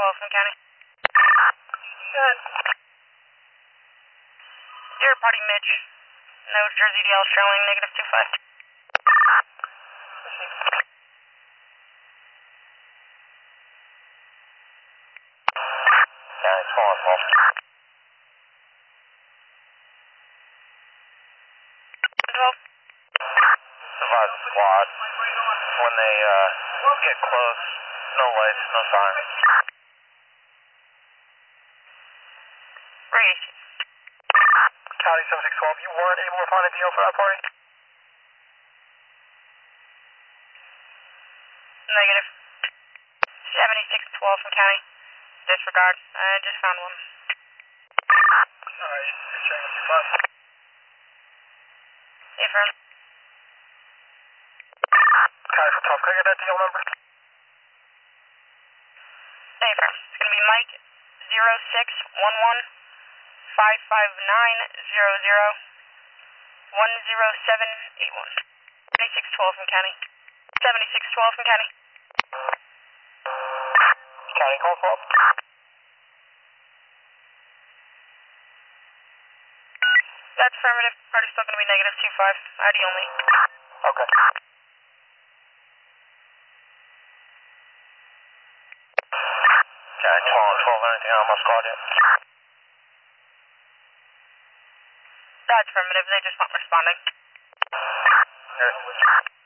12 from County. Good. Zero party Mitch. No Jersey DL showing -25. County small. Advise the squad. When they get close, no lights, no signs. Ready. County 7612, you weren't able to find a deal for that party? Negative. 7612 from County. Disregard. I just found one. Alright, you're checking with 25. Affirm. County for 12, can I get that deal number? Affirm. It's going to be Mike 0611 55900 10781. 7612 from County. 7612 from County. County call 12. That's affirmative. Party's still going to be -25. ID only. Okay. County 12, anything on my squad yet? That's affirmative. They just weren't responding. Here.